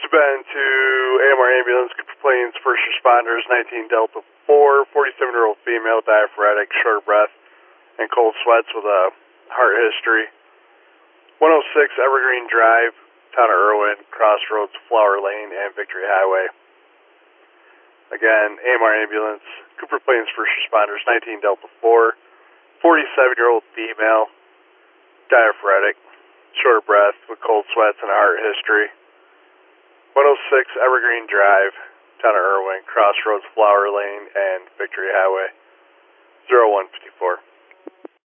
been to AMR Ambulance, Cooper Plains First Responders, 19 Delta 4, 47-year-old female, diaphoretic, short of breath, and cold sweats with a heart history. 106 Evergreen Drive, Town of Irwin, Crossroads, Flower Lane, and Victory Highway. Again, AMR Ambulance, Cooper Plains First Responders, 19 Delta 4, 47-year-old female, diaphoretic, short of breath, with cold sweats and a heart history. 106 Evergreen Drive, Town of Irwin, Crossroads, Flower Lane, and Victory Highway. 0154.